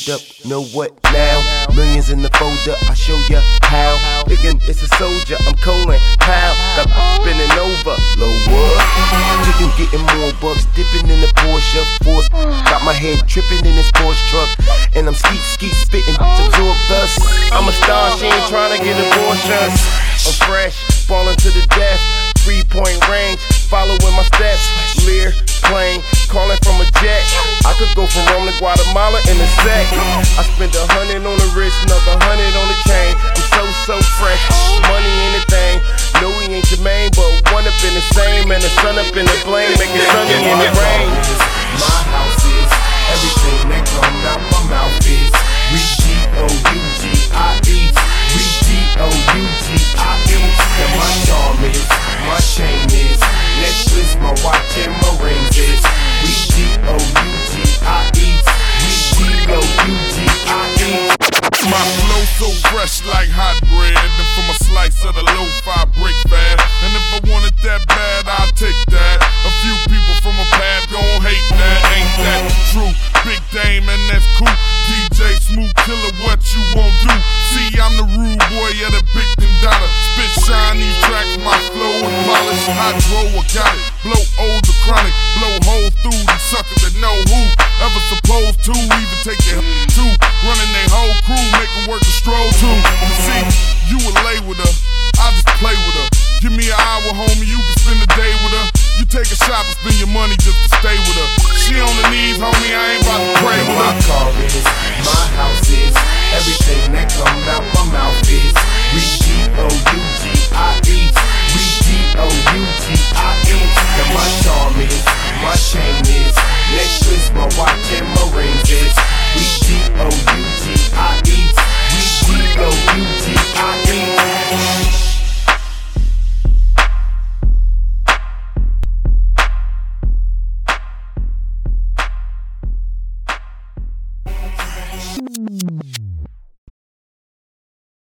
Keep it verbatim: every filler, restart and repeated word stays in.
up, know what now? Millions in the folder, I show ya how. Thinking it's a soldier, I'm colon, how? Got spinning over, low what? Chicken getting more bucks, dipping in the Porsche Force. Got my head tripping in this Porsche truck, and I'm skeet skeet spitting to absorb dust. I'm a star, she ain't trying to get abortions. I'm fresh, falling to the death. Three point range, following my steps. Lear, plane, calling from a jet. I could go from Rome to Guatemala in a sec. I spent a hundred on the wrist, another hundred on the chain. I'm so, so fresh, money ain't a thing. No, we ain't Jermaine, but one up in the same. And the sun up in the blame, making sunny in the rain. My house is everything that come out my mouth is. We G O U G I E. We G O U G I E. And my charm is, my chain is, necklace, my watch and my rings is. We G O U G I E. We G O U G I E. My flow so fresh like hot bread, and from a slice of the lo-fi break fast. And if I want it that bad, I'll take that. A few people from a pad gon' hate that, ain't that true? Big Dame and that's cool. D J Smooth Killer, what you won't do? See, I'm the rude boy of the big Dada. Spit shine these tracks, my flow is polished. Hydro, I got it. Blow old the chronic, blow hole through these suckers that know who ever supposed to even take their too. Running their whole crew, making work a stroll too. See, you would lay with her, I just play with her. Give me an hour, homie, you can spend a day with her. You take a shot and spend your money just to stay with her. She on the knees, homie, I ain't about to pray with her. My car is, my house is, everything that comes